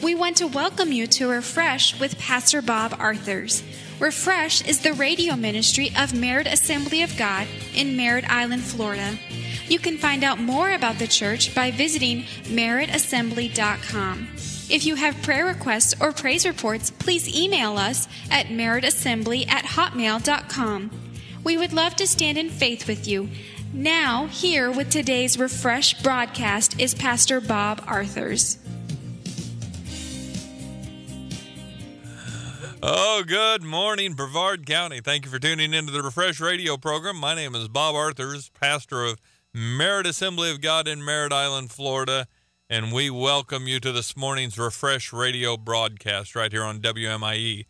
We want to welcome you to Refresh with Pastor Bob Arthurs. Refresh is the radio ministry of Merritt Assembly of God in Merritt Island, Florida. You can find out more about the church by visiting merrittassembly.com. If you have prayer requests or praise reports, please email us at merrittassembly@hotmail.com. We would love to stand in faith with you. Now, here with today's Refresh broadcast is Pastor Bob Arthurs. Oh, good morning, Brevard County. Thank you for tuning into the Refresh radio program. My name is Bob Arthurs, pastor of Merritt Assembly of God in Merritt Island, Florida, and we welcome you to this morning's Refresh radio broadcast right here on WMIE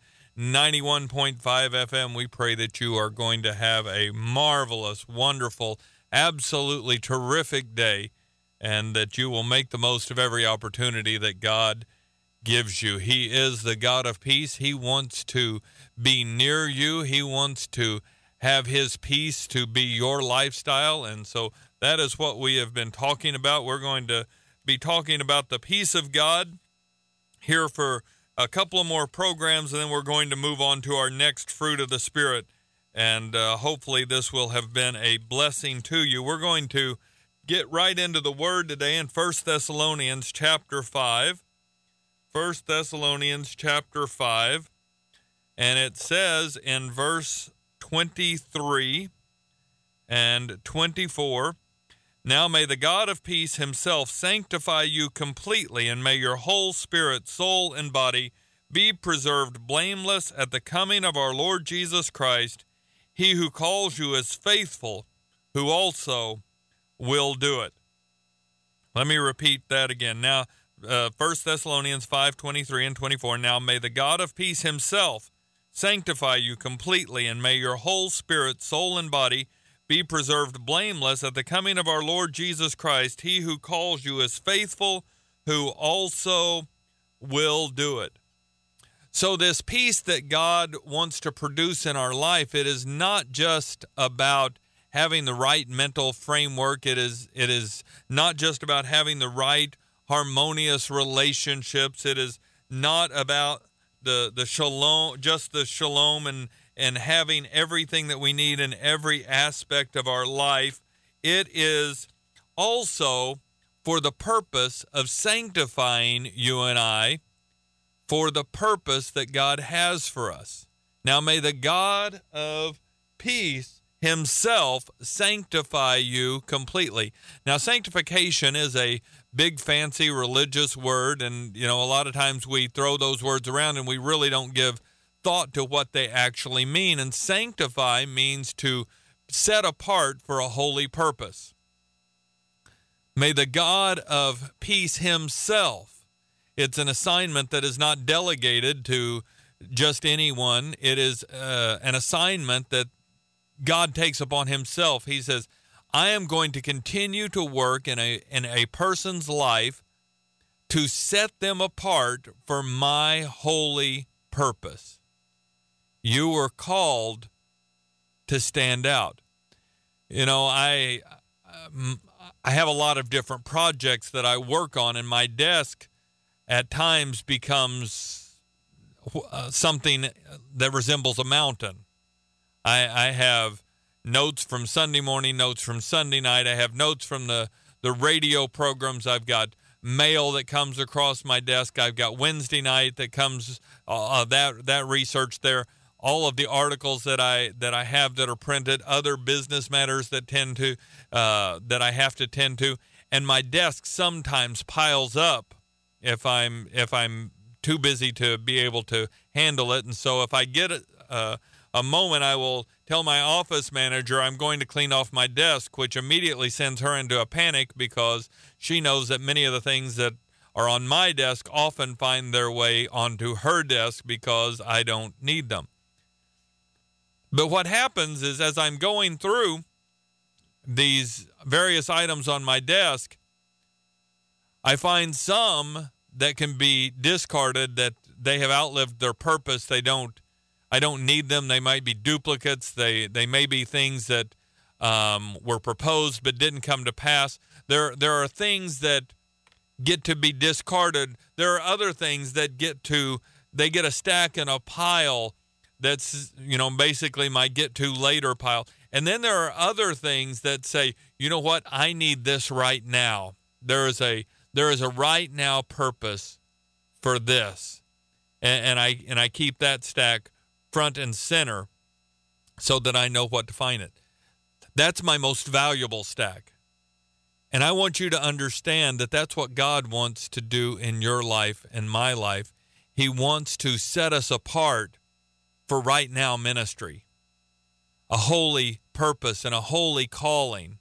91.5 FM. We pray that you are going to have a marvelous, wonderful, absolutely terrific day, and that you will make the most of every opportunity that God gives you. He is the God of peace. He wants to be near you. He wants to have his peace to be your lifestyle. And so that is what we have been talking about. We're going to be talking about the peace of God here for a couple of more programs, and then we're going to move on to our next fruit of the Spirit. And hopefully this will have been a blessing to you. We're going to get right into the Word today in 1 Thessalonians chapter 5. 1 Thessalonians chapter 5, and it says in verse 23 and 24, "Now may the God of peace himself sanctify you completely, and may your whole spirit, soul, and body be preserved blameless at the coming of our Lord Jesus Christ. He who calls you is faithful, who also will do it." Let me repeat that again. Now, 1 Thessalonians 5:23 and 24, "Now may the God of peace himself sanctify you completely, and may your whole spirit, soul, and body be preserved blameless at the coming of our Lord Jesus Christ. He who calls you is faithful, who also will do it." So this peace that God wants to produce in our life, it is not just about having the right mental framework. It is not just about having the right harmonious relationships. It is not about the shalom, just the shalom and having everything that we need in every aspect of our life. It is also for the purpose of sanctifying you and I, for the purpose that God has for us. Now may the God of peace himself sanctify you completely. Now, sanctification is a big, fancy religious word, and, a lot of times we throw those words around and we really don't give thought to what they actually mean. And sanctify means to set apart for a holy purpose. May the God of peace himself, it's an assignment that is not delegated to just anyone. It is an assignment that God takes upon himself. He says, I am going to continue to work in a person's life to set them apart for my holy purpose. You were called to stand out. I have a lot of different projects that I work on, and my desk at times becomes something that resembles a mountain. I have notes from Sunday morning, notes from Sunday night. I have notes from the radio programs. I've got mail that comes across my desk. I've got Wednesday night that comes, that research there. All of the articles that I have that are printed, other business matters that that I have to tend to, and my desk sometimes piles up if I'm too busy to be able to handle it. And so if I get a moment, I will tell my office manager I'm going to clean off my desk, which immediately sends her into a panic because she knows that many of the things that are on my desk often find their way onto her desk because I don't need them. But what happens is, as I'm going through these various items on my desk, I find some that can be discarded, that they have outlived their purpose. I don't need them. They might be duplicates. They may be things that were proposed but didn't come to pass. There are things that get to be discarded. There are other things that get a stack in a pile that's, basically my get to later pile. And then there are other things that say, you know what, I need this right now. There is a right now purpose for this. And I keep that stack front and center so that I know what to find it. That's my most valuable stack. And I want you to understand that that's what God wants to do in your life and my life. He wants to set us apart for right now ministry, a holy purpose and a holy calling.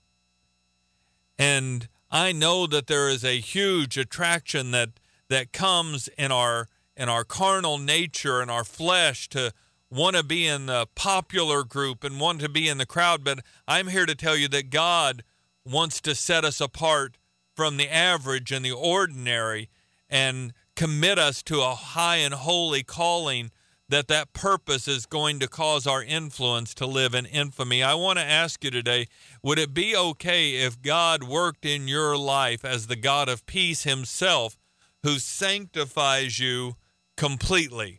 And I know that there is a huge attraction that comes in our carnal nature and our flesh to want to be in the popular group and want to be in the crowd. But I'm here to tell you that God wants to set us apart from the average and the ordinary and commit us to a high and holy calling, that purpose is going to cause our influence to live in infamy. I want to ask you today, would it be okay if God worked in your life as the God of peace himself, who sanctifies you completely?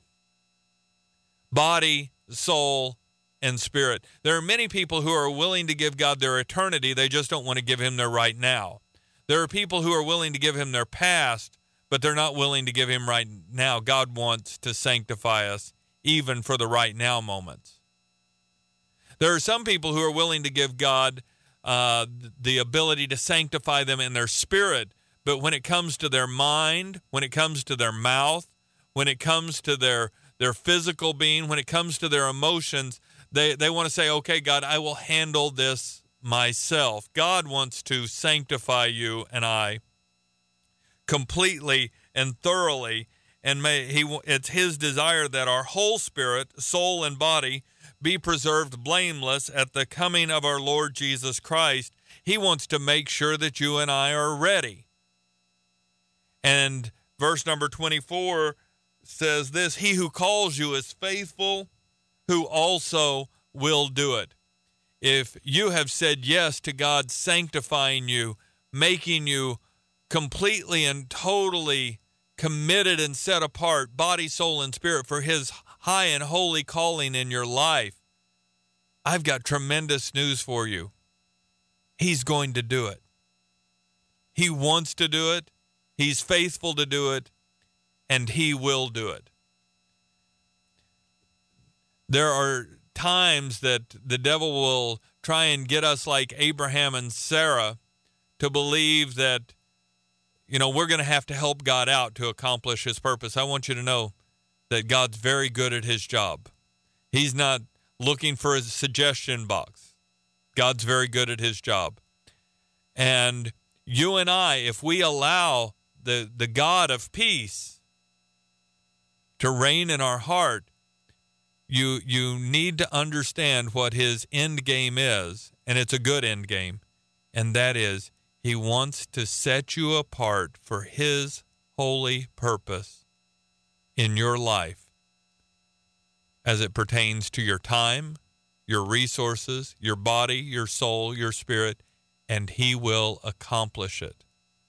Body, soul, and spirit. There are many people who are willing to give God their eternity. They just don't want to give him their right now. There are people who are willing to give him their past, but they're not willing to give him right now. God wants to sanctify us even for the right now moments. There are some people who are willing to give God the ability to sanctify them in their spirit, but when it comes to their mind, when it comes to their mouth, when it comes to their physical being, when it comes to their emotions, they want to say, okay, God, I will handle this myself. God wants to sanctify you and I completely and thoroughly, and it's his desire that our whole spirit, soul, and body be preserved blameless at the coming of our Lord Jesus Christ. He wants to make sure that you and I are ready. And verse number 24 says this: he who calls you is faithful, who also will do it. If you have said yes to God sanctifying you, making you completely and totally committed and set apart, body, soul, and spirit, for his high and holy calling in your life, I've got tremendous news for you. He's going to do it. He wants to do it. He's faithful to do it, and he will do it. There are times that the devil will try and get us like Abraham and Sarah to believe that, we're going to have to help God out to accomplish his purpose. I want you to know that God's very good at his job. He's not looking for a suggestion box. God's very good at his job. And you and I, if we allow the God of peace to reign in our heart, you need to understand what his end game is, and it's a good end game, and that is he wants to set you apart for his holy purpose in your life as it pertains to your time, your resources, your body, your soul, your spirit, and he will accomplish it.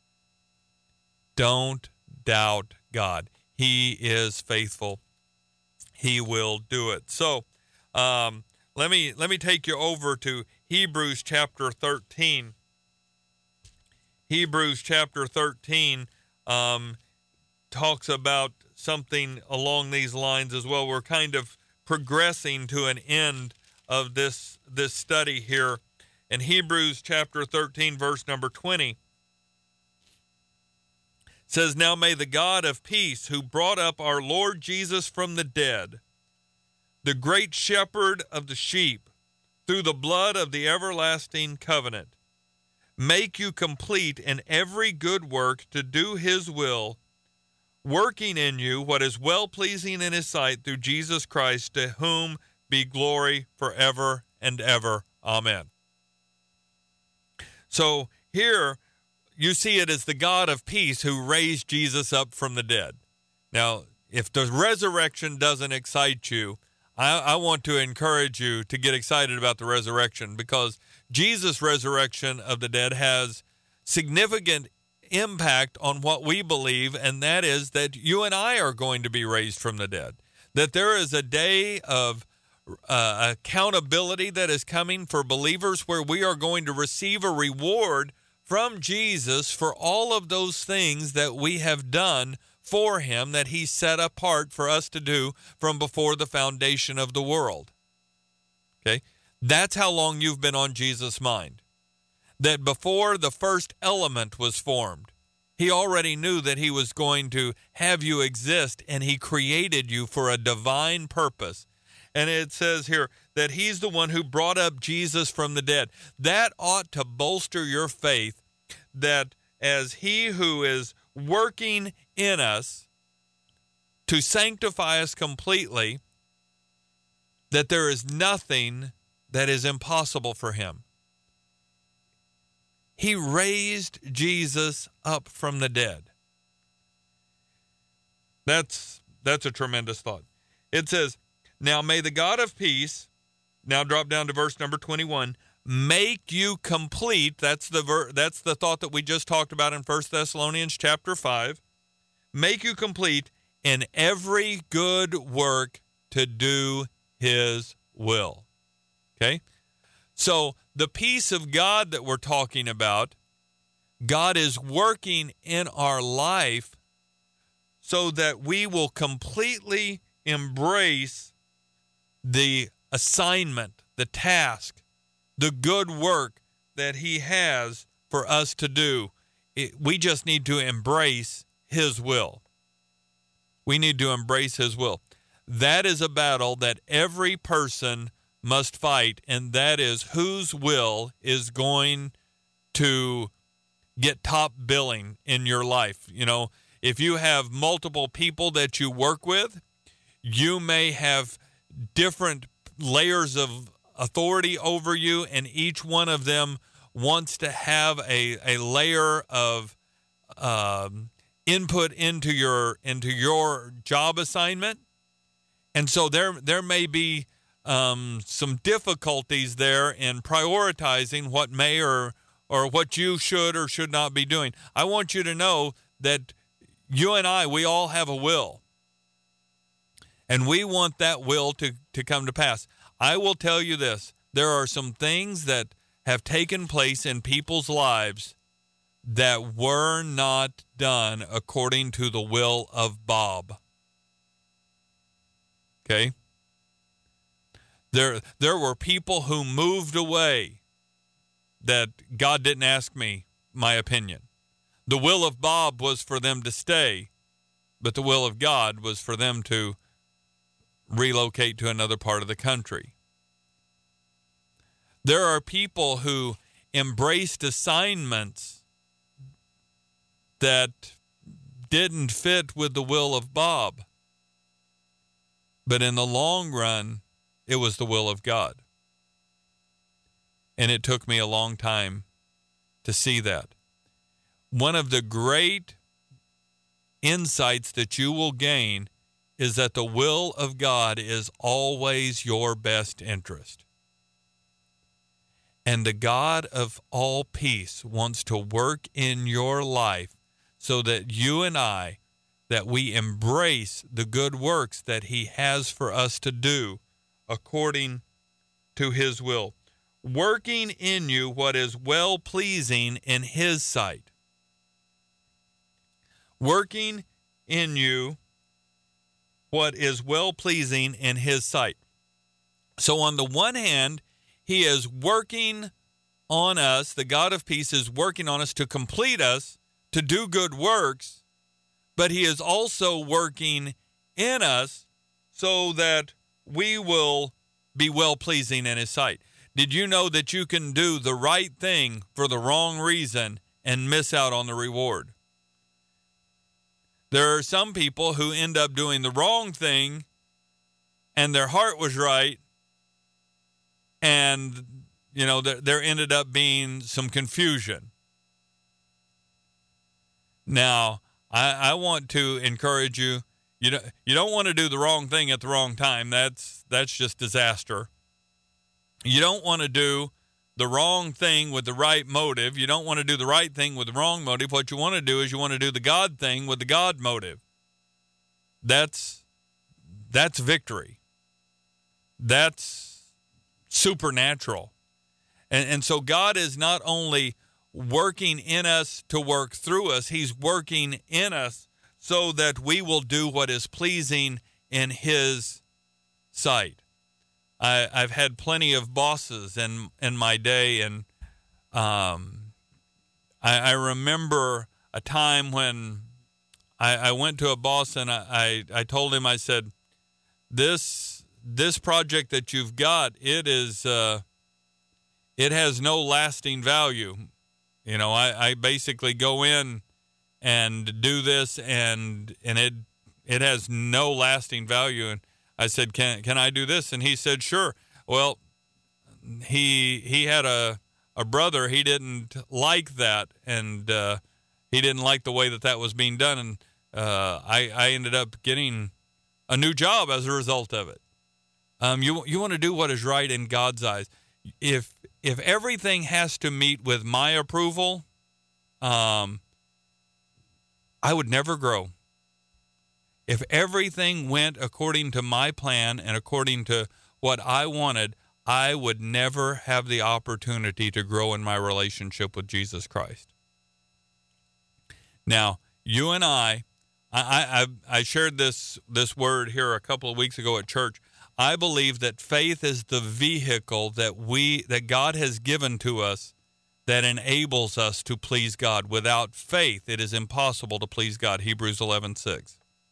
Don't doubt God. He is faithful. He will do it. So let me take you over to Hebrews chapter 13. Hebrews chapter 13 talks about something along these lines as well. We're kind of progressing to an end of this study here. In Hebrews chapter 13, verse number 20, says, now may the God of peace, who brought up our Lord Jesus from the dead, the great shepherd of the sheep, through the blood of the everlasting covenant, make you complete in every good work to do his will, working in you what is well-pleasing in his sight through Jesus Christ, to whom be glory forever and ever. Amen. So here you see it as the God of peace who raised Jesus up from the dead. Now, if the resurrection doesn't excite you, I want to encourage you to get excited about the resurrection, because Jesus' resurrection of the dead has significant impact on what we believe, and that is that you and I are going to be raised from the dead, that there is a day of accountability that is coming for believers where we are going to receive a reward from Jesus for all of those things that we have done for him, that he set apart for us to do from before the foundation of the world. Okay? That's how long you've been on Jesus' mind. That before the first element was formed, he already knew that he was going to have you exist, and he created you for a divine purpose. And it says here that he's the one who brought up Jesus from the dead. That ought to bolster your faith, that as he who is working in us to sanctify us completely, that there is nothing that is impossible for him. He raised Jesus up from the dead. That's a tremendous thought. It says, now may the God of peace, now drop down to verse number 21, make you complete. That's the thought that we just talked about in 1 Thessalonians chapter 5. Make you complete in every good work to do his will. Okay? So the peace of God that we're talking about, God is working in our life so that we will completely embrace the assignment, the task, the good work that he has for us to do. We just need to embrace his will. We need to embrace his will. That is a battle that every person must fight, and that is whose will is going to get top billing in your life. You know, if you have multiple people that you work with, you may have different layers of authority over you, and each one of them wants to have a layer of input into your job assignment. And so there may be some difficulties there in prioritizing what may or what you should or should not be doing. I want you to know that you and I, we all have a will. And we want that will to come to pass. I will tell you this. There are some things that have taken place in people's lives that were not done according to the will of Bob. Okay? There were people who moved away that God didn't ask me my opinion. The will of Bob was for them to stay, but the will of God was for them to relocate to another part of the country. There are people who embraced assignments that didn't fit with the will of Bob, but in the long run, it was the will of God. And it took me a long time to see that. One of the great insights that you will gain is that the will of God is always your best interest. And the God of all peace wants to work in your life so that you and I, that we embrace the good works that he has for us to do according to his will. Working in you what is well-pleasing in his sight. Working in you what is well-pleasing in his sight. So on the one hand, he is working on us, the God of peace is working on us to complete us, to do good works, but he is also working in us so that we will be well-pleasing in his sight. Did you know that you can do the right thing for the wrong reason and miss out on the reward? There are some people who end up doing the wrong thing and their heart was right, and you know there ended up being some confusion. Now, I want to encourage you. You don't want to do the wrong thing at the wrong time. That's just disaster. You don't want to do the wrong thing with the right motive. You don't want to do the right thing with the wrong motive. What you want to do is you want to do the God thing with the God motive. That's victory. That's supernatural. And so God is not only working in us to work through us, he's working in us so that we will do what is pleasing in his sight. I've had plenty of bosses in my day, and I remember a time when I went to a boss and I told him, I said, this project that you've got, it has no lasting value. You know, I basically go in and do this, and it has no lasting value. And I said, can I do this? And he said, sure. Well, he had a brother. He didn't like that, and he didn't like the way that was being done. And I ended up getting a new job as a result of it. You want to do what is right in God's eyes. If everything has to meet with my approval, I would never grow. If everything went according to my plan and according to what I wanted, I would never have the opportunity to grow in my relationship with Jesus Christ. Now, you and I shared this word here a couple of weeks ago at church. I believe that faith is the vehicle that God has given to us that enables us to please God. Without faith, it is impossible to please God. Hebrews 11:6.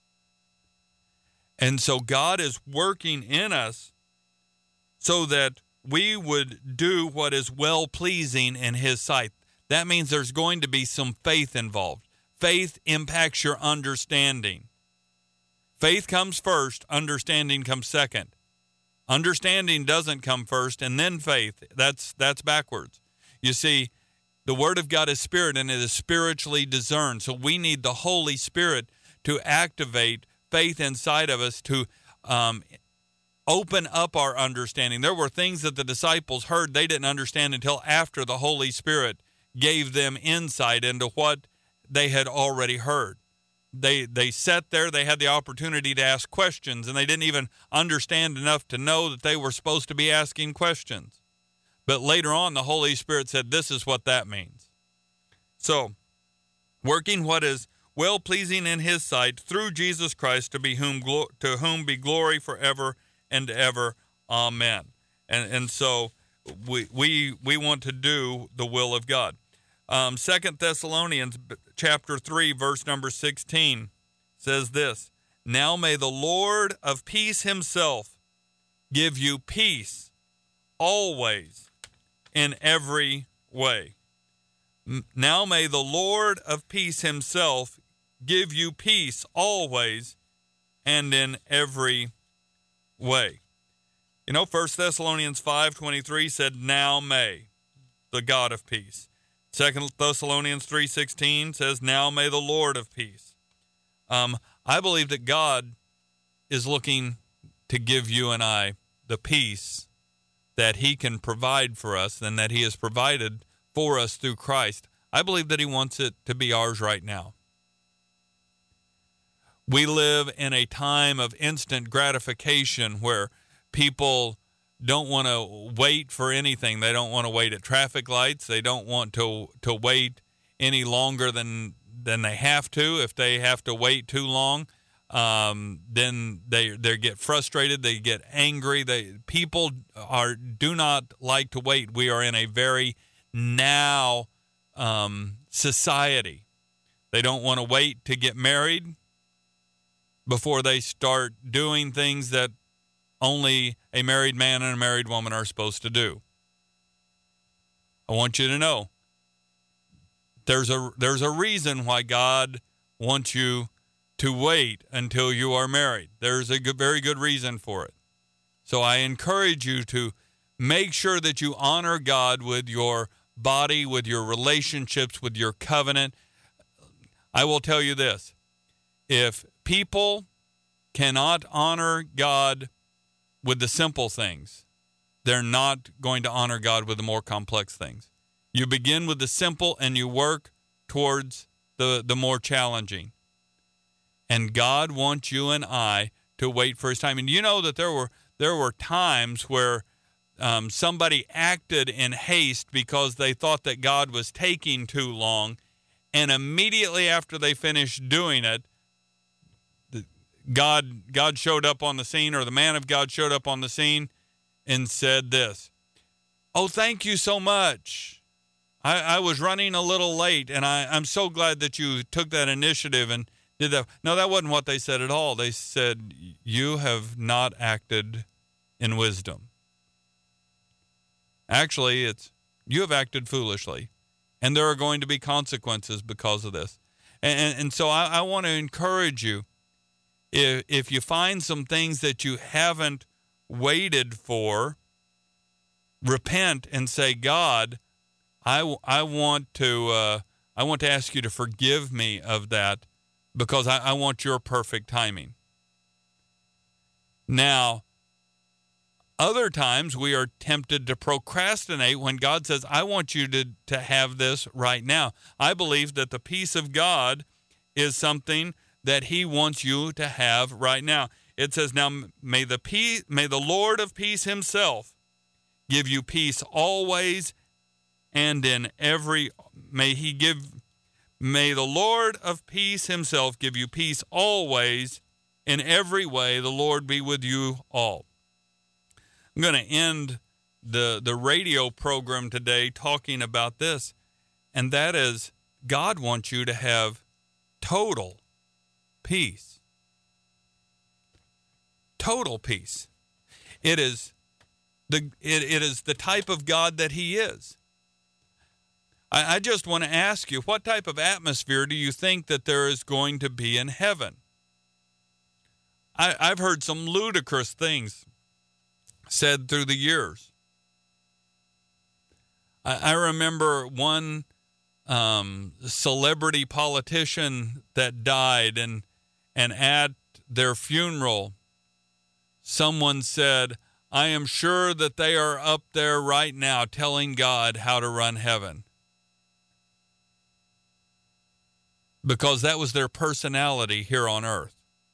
And so God is working in us so that we would do what is well-pleasing in his sight. That means there's going to be some faith involved. Faith impacts your understanding. Faith comes first, understanding comes second. Understanding doesn't come first, and then faith. That's backwards. You see, the Word of God is spirit, and it is spiritually discerned. So we need the Holy Spirit to activate faith inside of us to open up our understanding. There were things that the disciples heard they didn't understand until after the Holy Spirit gave them insight into what they had already heard. They sat there, they had the opportunity to ask questions, and they didn't even understand enough to know that they were supposed to be asking questions. But later on, the Holy Spirit said, this is what that means. So, working what is well-pleasing in his sight through Jesus Christ, to whom be glory forever and ever. Amen. And so we want to do the will of God. 2 Thessalonians chapter 3, verse number 16 says this, now may the Lord of peace himself give you peace always in every way. Now may the Lord of peace himself give you peace always and in every way. You know, 1 Thessalonians 5:23 said, now may the God of peace. 2 Thessalonians 3:16 says, now may the Lord of peace. I believe that God is looking to give you and I the peace that he can provide for us and that he has provided for us through Christ. I believe that he wants it to be ours right now. We live in a time of instant gratification where people don't want to wait for anything. They don't want to wait at traffic lights. They don't want to wait any longer than they have to. If they have to wait too long, then they get frustrated. They get angry. People do not like to wait. We are in a very now society. They don't want to wait to get married before they start doing things that only a married man and a married woman are supposed to do. I want you to know there's a reason why God wants you to wait until you are married. There's a very good reason for it. So I encourage you to make sure that you honor God with your body, with your relationships, with your covenant. I will tell you this. If people cannot honor God with the simple things, they're not going to honor God with the more complex things. You begin with the simple and you work towards the more challenging. And God wants you and I to wait for his time. And you know that there were times where somebody acted in haste because they thought that God was taking too long, and immediately after they finished doing it, God showed up on the scene, or the man of God showed up on the scene and said this: "Oh, thank you so much. I was running a little late, and I'm so glad that you took that initiative and did that." No, that wasn't what they said at all. They said, "You have not acted in wisdom. Actually, it's you have acted foolishly, and there are going to be consequences because of this." And so I want to encourage you, if you find some things that you haven't waited for, repent and say, "God, I want to ask you to forgive me of that, because I want your perfect timing." Now, other times we are tempted to procrastinate when God says, "I want you to have this right now." I believe that the peace of God is something that he wants you to have right now. It says, "Now may the Lord of peace himself give you peace always and in every may the Lord of peace himself give you peace always in every way. The Lord be with you all." I'm going to end the radio program today talking about this, and that is, God wants you to have total peace. Total peace. It is the type of God that he is. I just want to ask you, what type of atmosphere do you think that there is going to be in heaven? I've heard some ludicrous things said through the years. I remember one celebrity politician that died, and at their funeral, someone said, "I am sure that they are up there right now telling God how to run heaven." Because that was their personality here on earth.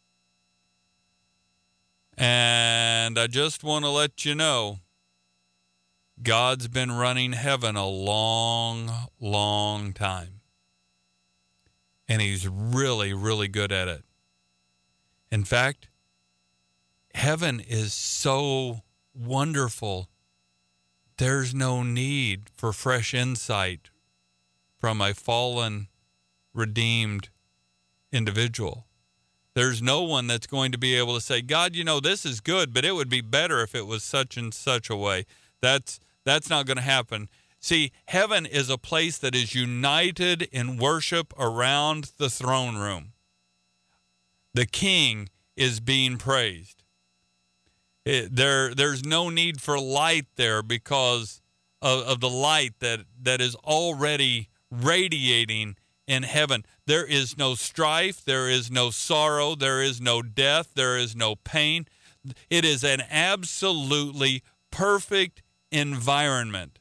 And I just want to let you know, God's been running heaven a long, long time. And he's really, really good at it. In fact, heaven is so wonderful, there's no need for fresh insight from a fallen, redeemed individual. There's no one that's going to be able to say, "God, this is good, but it would be better if it was such and such a way." That's not going to happen. See, heaven is a place that is united in worship around the throne room. The King is being praised. There's no need for light there because of the light that is already radiating in heaven. There is no strife, there is no sorrow, there is no death, there is no pain. It is an absolutely perfect environment.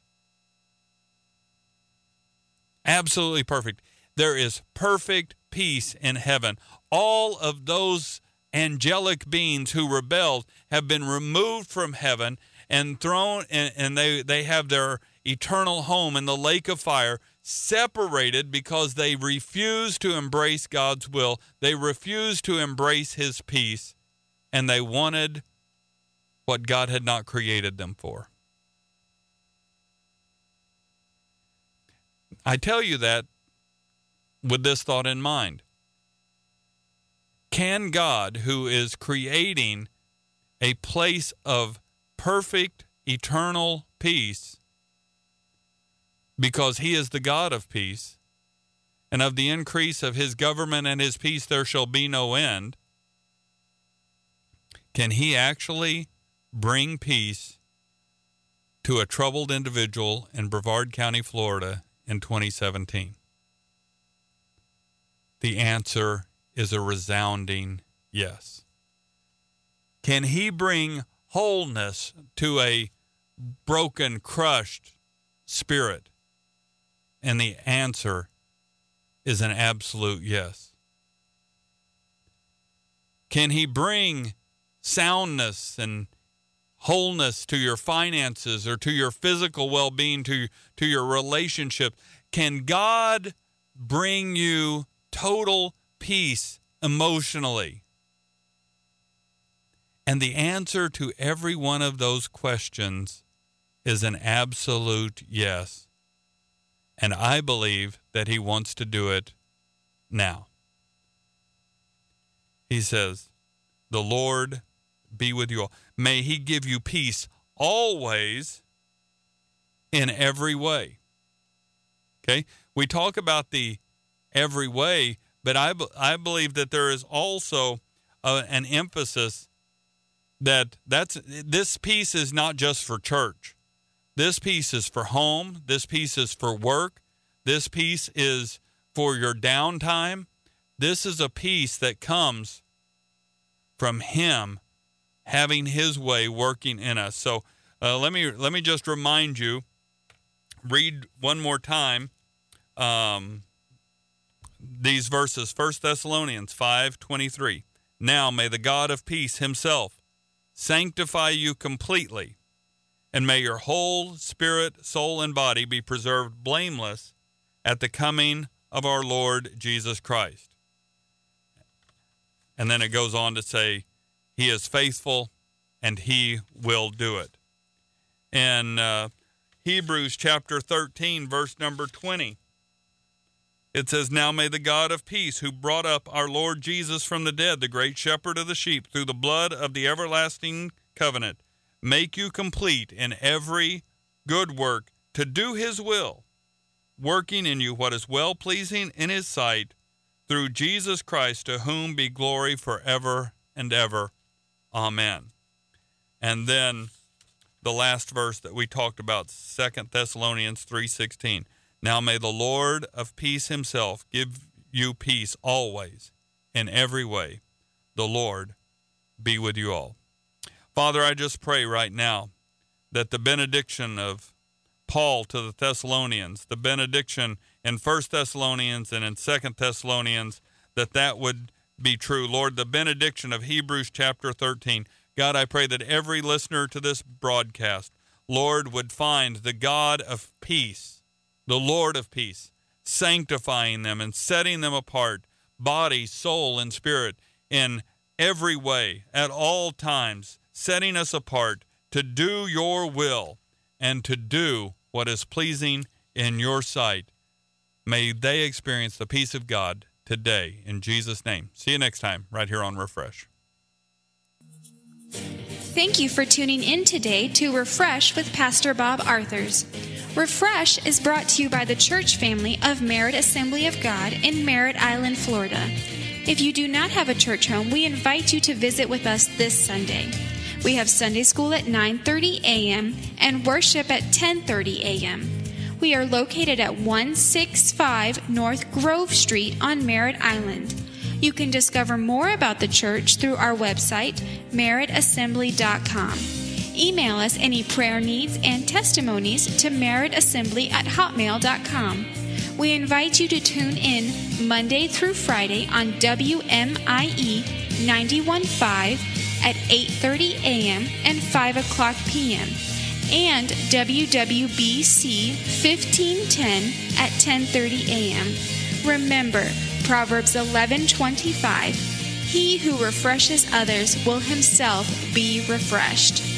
Absolutely perfect. There is perfect peace in heaven. All of those angelic beings who rebelled have been removed from heaven and thrown, and they have their eternal home in the lake of fire, separated because they refused to embrace God's will. They refused to embrace his peace, and they wanted what God had not created them for. I tell you that with this thought in mind. Can God, who is creating a place of perfect, eternal peace, because he is the God of peace, and of the increase of his government and his peace there shall be no end, can he actually bring peace to a troubled individual in Brevard County, Florida in 2017? The answer is a resounding yes. Can he bring wholeness to a broken, crushed spirit? And the answer is an absolute yes. Can he bring soundness and wholeness to your finances or to your physical well-being, to your relationship? Can God bring you total peace emotionally? And the answer to every one of those questions is an absolute yes. And I believe that he wants to do it now. He says, the Lord be with you all. May he give you peace always in every way. Okay? We talk about the every way, but I believe that there is also an emphasis that this peace is not just for church. This peace is for home. This peace is for work. This peace is for your downtime. This is a peace that comes from him having his way working in us. So let me just remind you, read one more time these verses. 1 Thessalonians 5:23. Now may the God of peace himself sanctify you completely, and may your whole spirit, soul, and body be preserved blameless at the coming of our Lord Jesus Christ. And then it goes on to say, he is faithful and he will do it. In Hebrews chapter 13, verse number 20, it says, now may the God of peace, who brought up our Lord Jesus from the dead, the great shepherd of the sheep, through the blood of the everlasting covenant, make you complete in every good work to do his will, working in you what is well-pleasing in his sight, through Jesus Christ, to whom be glory forever and ever. Amen. And then the last verse that we talked about, 2 Thessalonians 3:16. Now may the Lord of peace himself give you peace always, in every way. The Lord be with you all. Father, I just pray right now that the benediction of Paul to the Thessalonians, the benediction in 1 Thessalonians and in 2 Thessalonians, that would be true. Lord, the benediction of Hebrews chapter 13. God, I pray that every listener to this broadcast, Lord, would find the God of peace, the Lord of peace, sanctifying them and setting them apart, body, soul, and spirit, in every way, at all times, setting us apart to do your will and to do what is pleasing in your sight. May they experience the peace of God today, in Jesus' name. See you next time, right here on Refresh. Thank you for tuning in today to Refresh with Pastor Bob Arthurs. Refresh is brought to you by the church family of Merritt Assembly of God in Merritt Island, Florida. If you do not have a church home, we invite you to visit with us this Sunday. We have Sunday school at 9:30 a.m. and worship at 10:30 a.m. We are located at 165 North Grove Street on Merritt Island. You can discover more about the church through our website, merrittassembly.com. Email us any prayer needs and testimonies to merrittassembly@hotmail.com. We invite you to tune in Monday through Friday on WMIE 91.5 at 8:30 a.m. and 5 o'clock p.m. and WWBC 1510 at 10:30 a.m. Remember, Proverbs 11:25, he who refreshes others will himself be refreshed.